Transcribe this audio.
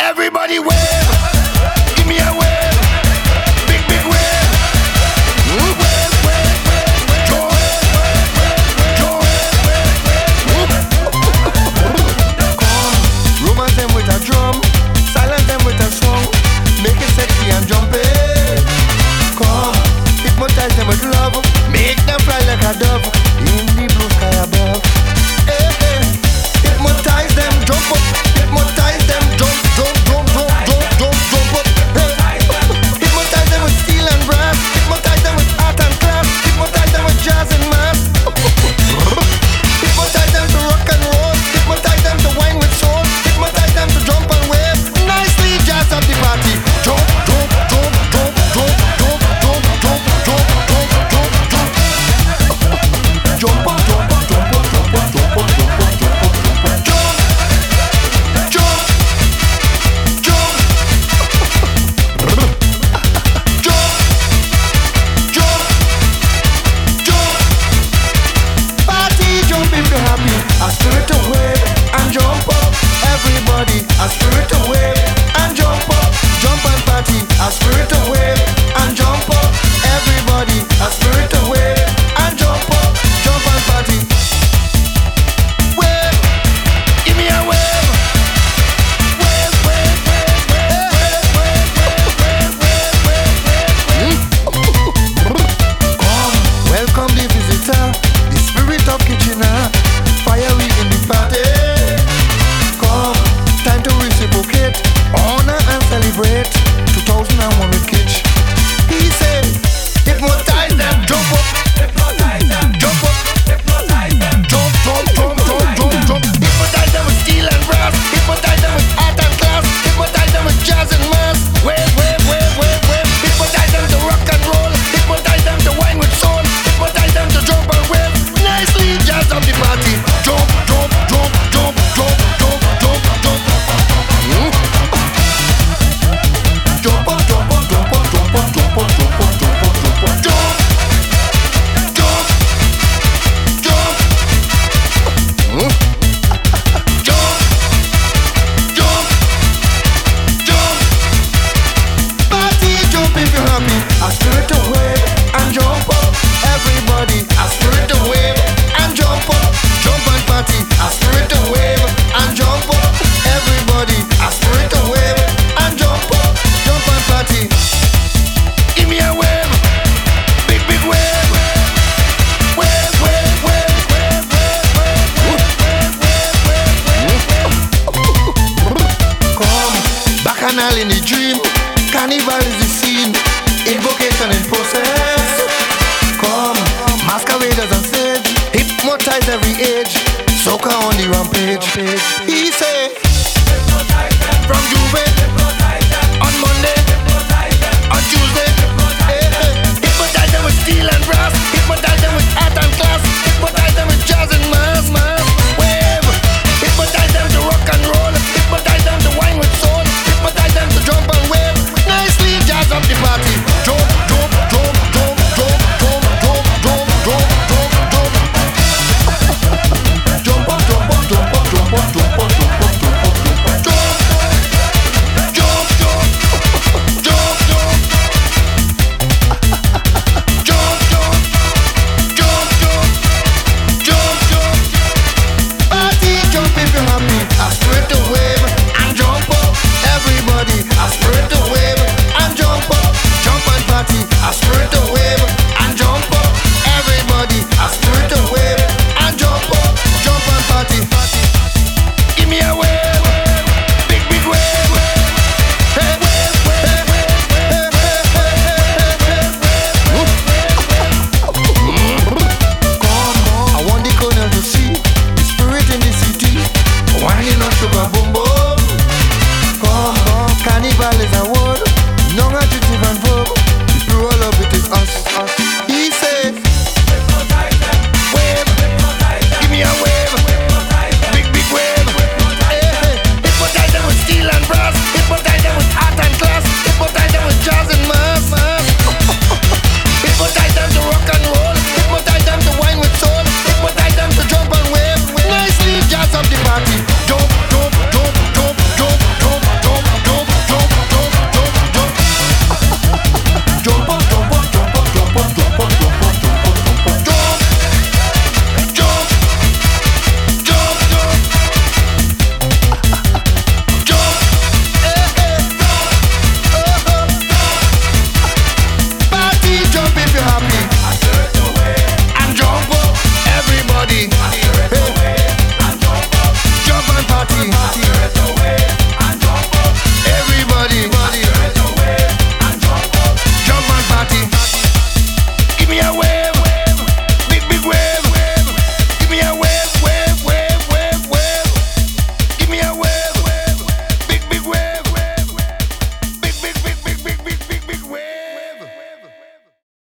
Everybody wave, give me a wave, big big wave. Wave, wave, wave, wave. Joy, joy, come, romance them with a drum, silence them with a song, make it sexy and jumpy. Come, hypnotize them with love, make them fly like a dove in the blue sky above. Hey, hey. Hypnotize them, jump up, hypnotize them, jump, jump, jump, jump, jump, jump, jump up. Hey. Hypnotize them with steel and brass, hypnotize them with art and class, hypnotize them with jazz and mass. Hypnotize them to rock and roll, hypnotize them to wine with soul, hypnotize them to jump and wave. Nicely jazz up the party. Jump, jump, jump, jump, jump, jump, jump, jump, jump, jump, jump, jump. Jump up, jump up, jump up, jump up, jump up, jump up, jump up, jump up. Jump, jump, jump, jump, jump, jump. Party jump if you're happy. A spirit to wave and jump up. Everybody, a spirit to wave and jump up. Jump and party. A spirit to wave and jump up. Everybody, a spirit to wave and jump up. Jump and party. Wave, give me a wave. Wave, wave, wave, wave, wave, wave, wave, wave, wave. Come, welcome the visitor, the spirit of Kitchener. Fiery in the party. Come, time to reciprocate, honor and celebrate 2001 with Kitch. He said, hypnotize them, jump up, hypnotize them, jump up, hypnotize them, jump, jump, jump, jump, jump, jump. Hypnotize them with steel and brass, hypnotize them with art and class, hypnotize them with jazz and mass. Wave, wave, wave, wave, wave. Hypnotize them to rock and roll, hypnotize them to wine with soul, hypnotize them to jump and wave. Nicely jazz up the party. Jump, jump, jump, jump, jump, jump, jump, jump. Jump up, jump up, jump up, jump up, jump up, jump up, jump up, jump up. Jump, jump, jump. Jump, jump, jump. Party jump if you're happy. A spirit to wave and jump up. Everybody, a spirit to wave and jump up. Jump and party. A spirit to wave and jump up. Everybody, a spirit to wave and jump up. Jump and party. Give me a wave, big big wave. Wave, wave, wave, wave, wave, wave, wave, wave, wave, wave. Come, bacchanal in the dream, carnival is the scene, invocation in process. Come, masqueraders on stage, hypnotize every age, soca on the rampage. He said